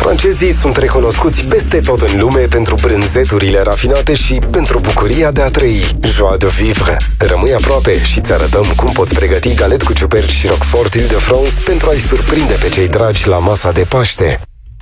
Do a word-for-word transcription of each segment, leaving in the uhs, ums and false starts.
Francezii sunt recunoscuți peste tot în lume pentru brânzeturile rafinate și pentru bucuria de a trăi. Joie de vivre. Rămâi aproape și îți arătăm cum poți pregăti galet cu ciuperci și Roquefort Île-de-France pentru a-i surprinde pe cei dragi la masa de Paște.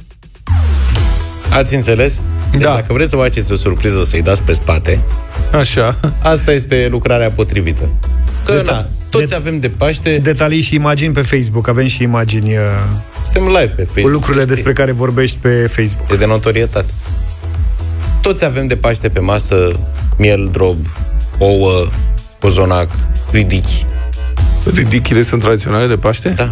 Ați înțeles? Deci Da. dacă vreți să faceți o surpriză, să-i dați pe spate, Așa. asta este lucrarea potrivită. Că, Deta- na, toți de- avem de Paște, Detalii și imagini pe Facebook. Avem și imagini uh, suntem live pe Facebook. cu lucrurile să știi. despre care vorbești pe Facebook. E de notorietate. Toți avem de Paște pe masă miel, drob, ouă, cozonac, ridichi. Ridichile sunt tradiționale de Paște? Da.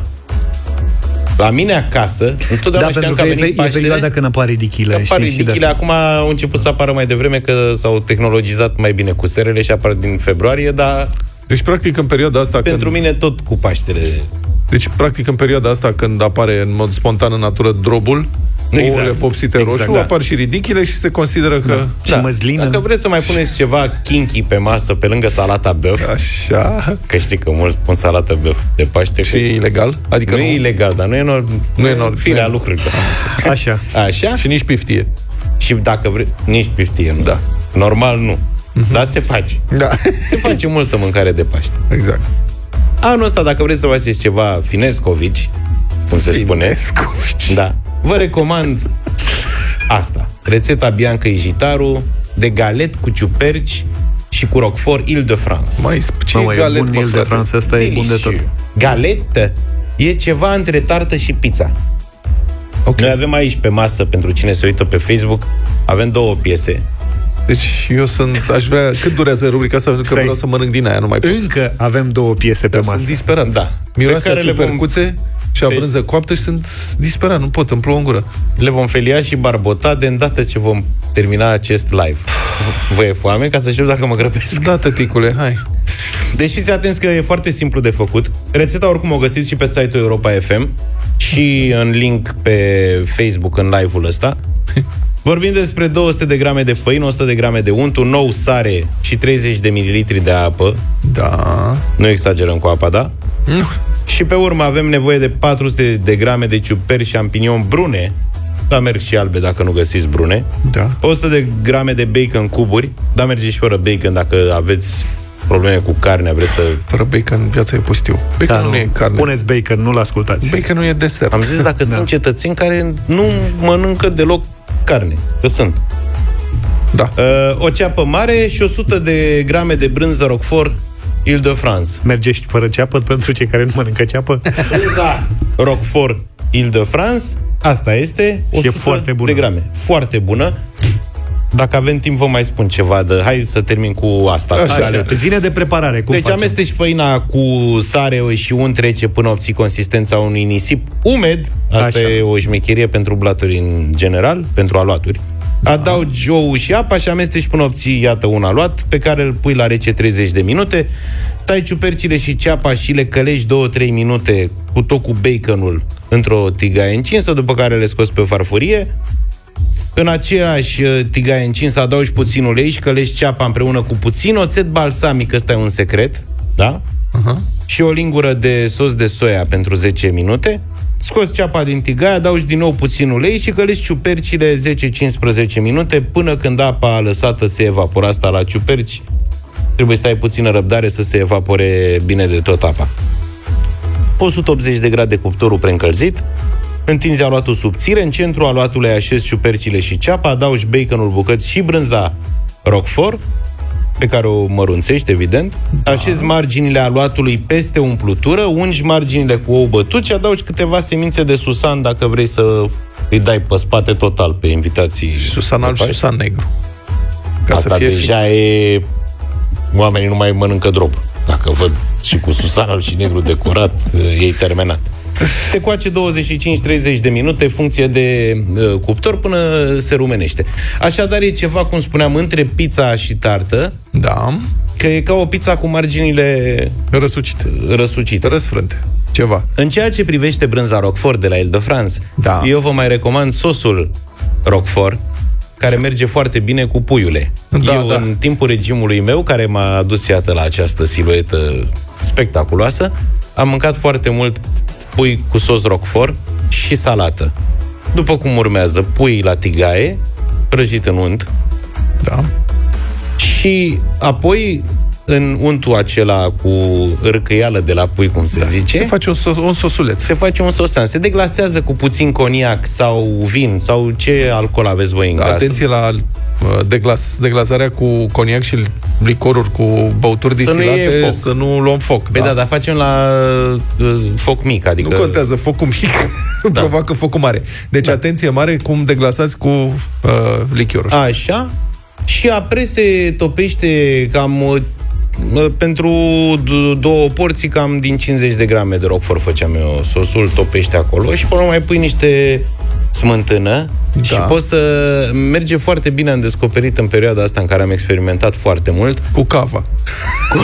La mine acasă, întotdeauna Da, știam pentru că a că e, venit pe, e Paștele. perioada când apar ridichile. Apar știi, și de ridichile, asta. acum au început să apară mai devreme că s-au tehnologizat mai bine cu serele și apar din februarie, dar Deci, practic, în perioada asta pentru când... mine tot cu Paștele. Deci, practic, în perioada asta când apare în mod spontan în natură drobul, Exact. ouăle vopsite Exact, roșu, da. apar și ridichile și se consideră că... Și măslină. Dacă vreți să mai puneți ceva kinky pe masă pe lângă salata băf, Așa. că știi că mulți pun salată băf de Paște, Și că e ilegal? Adică nu e ilegal, dar nu e nor... Nu e nor- firea nu e- lucrurilor. Așa. Așa? Și nici piftie. Și dacă vreți, nici piftie, nu. Da. Normal nu. Dar se face. Da. Se face multă mâncare de Paște. Exact. Anul ăsta, dacă vreți să faceți ceva finescovici, cum se spune, Finescovici. da, vă recomand asta. Rețeta Bianca Ijitaru de galet cu ciuperci și cu Roquefort Île-de-France. Mai ce Mamă, e e galet, bun mă, el de frate? Franța, asta e bun de tot. Galetă e ceva între tartă și pizza. Ok. Noi avem aici pe masă, pentru cine se uită pe Facebook, avem două piese. Deci eu sunt, aș vrea, cât durează rubrica asta? Pentru că Stai. vreau să mănânc din aia, nu mai pot. Încă avem două piese pe Dar masă. sunt disperat. Da. Miroase Pe a care le vom- ciupercuțe și a Fe- brânză coaptă și sunt disperat, nu pot, îmi plouă în gură. Le vom felia și barbota de îndată ce vom termina acest live. Vă e foame? Ca să știu dacă mă grăbesc. Da, tăticule, hai. Deci fiți atenți că e foarte simplu de făcut. Rețeta oricum o găsiți și pe site-ul Europa F M și în link pe Facebook în live-ul ăsta. Vorbim despre două sute de grame de făină, o sută de grame de unt, un nou sare și treizeci de mililitri de apă. Da. Nu exagerăm cu apa, da? Nu. Și pe urmă avem nevoie de patru sute de grame de ciuperci șampinion brune. Da, merg și albe dacă nu găsiți brune. Da. o sută de grame de bacon cuburi. Da, merge și fără bacon dacă aveți probleme cu carnea, vreți să... Fără bacon, viața e pustiu. Bacon Da, nu, nu. e carne. Puneți bacon, nu-l ascultați. Bacon nu e desert. Am zis dacă Da. sunt cetățeni care nu mănâncă deloc carne. Că sunt. Da. Uh, o ceapă mare și o sută de grame de brânză Roquefort Île-de-France. Merge și fără ceapă pentru cei care nu mănâncă ceapă? Brânza Roquefort Île-de-France, asta este o sută foarte bună. de grame. Foarte bună. Dacă avem timp, vă mai spun ceva de... Hai să termin cu asta. Așa. Așa, zile de preparare, cum Deci facem? amesteci făina cu sare și unt rece până obții consistența unui nisip umed. Asta Așa. e o șmecherie pentru blaturi în general, pentru aluaturi. Da. Adaugi ouă și apa și amesteci până obții, iată, un aluat, pe care îl pui la rece treizeci de minute. Tai ciupercile și ceapa și le călești două trei minute cu tot cu baconul într-o tigaie încinsă, după care le scoți pe farfurie. În aceeași uh, tigaie încinsă adaugi puțin ulei și călești ceapa împreună cu puțin oțet balsamic, ăsta e un secret, da? Uh-huh. Și o lingură de sos de soia pentru zece minute. Scoți ceapa din tigaie, adaugi din nou puțin ulei și călești ciupercile zece cincisprezece minute până când apa lăsată se evapora. Asta la ciuperci trebuie să ai puțină răbdare să se evapore bine de tot apa. o sută optzeci de grade cuptorul preîncălzit. Întinzi aluatul subțire, în centrul aluatului așezi ciupercile și ceapa, adaugi baconul bucăți și brânza Roquefort, pe care o mărunțești, evident. Da. Așezi marginile aluatului peste umplutură, ungi marginile cu ou bătut și adaugi câteva semințe de susan dacă vrei să îi dai pe spate total pe invitații. Și susan alb și susan negru. Ca Asta să fie deja fix. e... Oamenii nu mai mănâncă drop. Dacă văd și cu susan alb și negru decorat, e terminat. Se coace douăzeci și cinci treizeci de minute, funcție de uh, cuptor, până se rumenește. Așadar, e ceva, cum spuneam, între pizza și tartă, Da. că e ca o pizza cu marginile Răsucite. răsucite. Răsfrânte. Ceva. În ceea ce privește brânza Roquefort de la Île-de-France, Da. eu vă mai recomand sosul Roquefort, care merge foarte bine cu puiule. Da, eu, da. în timpul regimului meu, care m-a adus, iată, la această siluetă spectaculoasă, am mâncat foarte mult pui cu sos Roquefort și salată. după cum urmează pui la tigaie, prăjit în unt. Da. Și apoi, în untul acela cu râcăială de la pui, cum se da. zice, se face un, so- un sosuleț. Se face un sosan. Se deglasează cu puțin coniac sau vin sau ce alcool aveți voi în casă. Atenție la deglas, deglasarea cu coniac și licoruri cu băuturi distilate, să, să nu luăm foc. Păi da, da, dar facem la uh, foc mic, adică... Nu contează, focul mic da. provoacă focul mare. Deci da. atenție mare cum deglasați cu uh, lichioruri. Așa. Și apre se topește cam uh, pentru două porții cam din cincizeci de grame de roquefort făceam eu sosul, topește acolo și până mai pui niște smântână da. și poți să merge foarte bine. Am descoperit în perioada asta în care am experimentat foarte mult cu cava cu,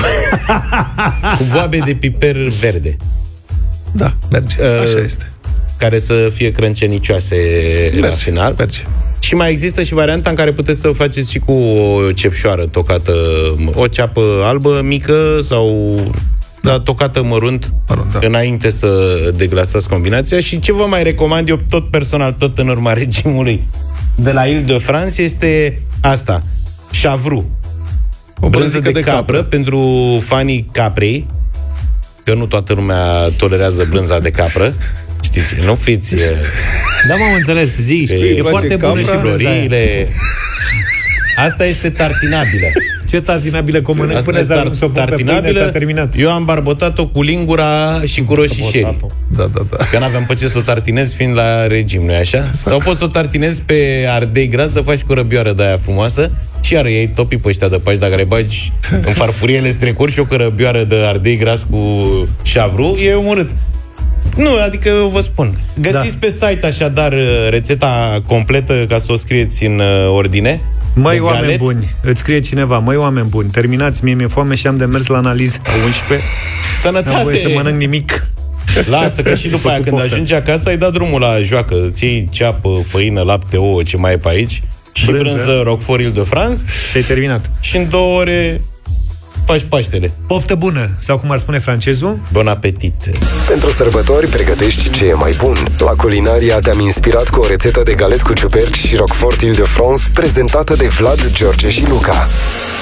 cu boabe de piper verde. Da, merge, uh, așa este. Care să fie crâncenicioase merge, la final. Merge. Și mai există și varianta în care puteți să o faceți și cu o cepșoară tocată, o ceapă albă mică sau da, tocată mărunt, mărunt da. înainte să deglasați combinația. Și ce vă mai recomand eu tot personal, tot în urma regimului de la Île-de-France, este asta, chavroux. O brânză de, de capră, capră pentru fanii caprei, că nu toată lumea tolerează brânza de capră. Știți, nu fiți... Da, m-am înțeles, zi, e, e foarte bună și floriile. Asta este tartinabilă. Ce tartinabilă cu mănânc până să arunc s-o tartinabilă, s-a terminat. Eu am barbotat-o cu lingura și cu roșișeri. Da, da, da. Că n-aveam pe ce să o tartinez fiind la regim, nu-i așa? Sau poți să o tartinezi pe ardei gras, să faci cu răbioară de aia frumoasă și iară ei topii pe ăștia de pași, dacă le bagi în farfuriele strecuri și o cărăbioară de ardei gras cu chavroux, e omorât. Nu, adică vă spun. Găsiți da. pe site așadar rețeta completă ca să o scrieți în ordine. Măi, oameni buni, îți scrie cineva, măi, oameni buni, terminați, mie mi-e foame și am de mers la analiză la unsprezece. Sănătate! N-am voie să mănânc nimic. Lasă, că și după aia, când ajungi acasă, ai dat drumul la joacă. Îți iei ceapă, făină, lapte, ouă, ce mai e pe aici, și brânză, brânză Roquefort Île-de-France. Și ai terminat. Și în două ore faci Paștele. Poftă bună, sau cum ar spune francezul? Bon appetit! Pentru sărbători pregătești ce e mai bun. La Culinaria te-am inspirat cu o rețetă de galet cu ciuperci și Roquefort Île-de-France prezentată de Vlad, George și Luca.